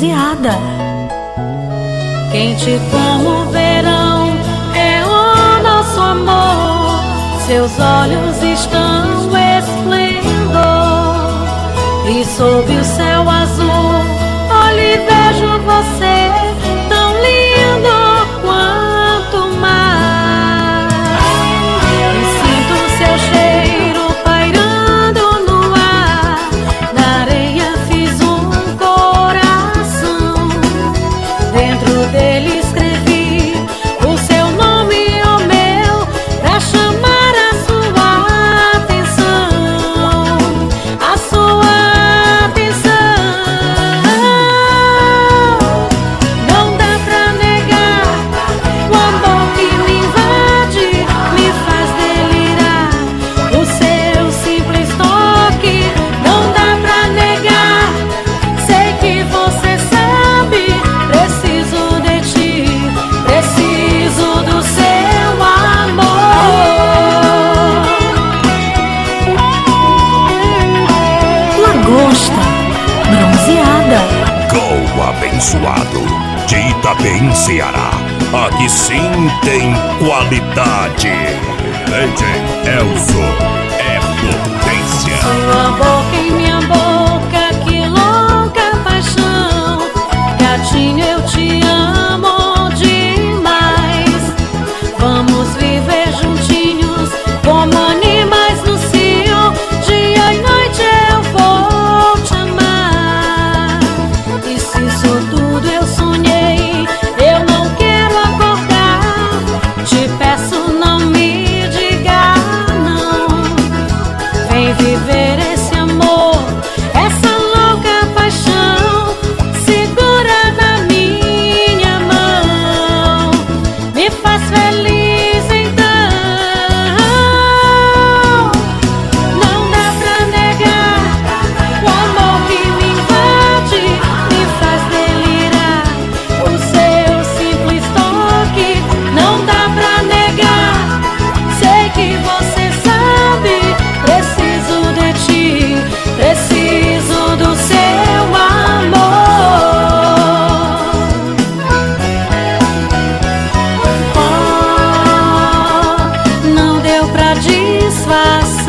bronzeada. Quente como o verão é o nosso amor. Seus olhos estão esplendor. E sob o céu azul, olho e vejo você tão lindo quanto o mar. E sinto seu cheiro pairando no ar. Na areia fiz um coração. Dentro dele escrevi o seu nome e o meu, pra chamar a sua atenção. A sua atenção. Não dá pra negar o amor que me invade, me faz delirar. O seu simples toque. Não dá pra negar. Sei que você sabe. Preciso de ti, preciso do seu amor. Lagosta bronzeada. Gol abençoado de Itabem, Ceará. Aqui sim tem qualidade. DJ Elzo é potência. Sua boca em minha boca, que louca paixão. Gatinho, eu te amo demais. Vamos viver juntinhos como animais no cio. Dia e noite eu vou te amar. E se isso tudo eu sonhei, eu não quero acordar. Te peço, não me diga não. Vem viver esse amor, essa louca paixão. Segura na minha mão, me faz feliz então. Não dá pra negar o amor que me invade, me faz delirar. O seu simples toque. Não dá pra negar. Sei que você sabe. Preciso de ti, preciso do seu amor. Oh, não deu pra disfarçar.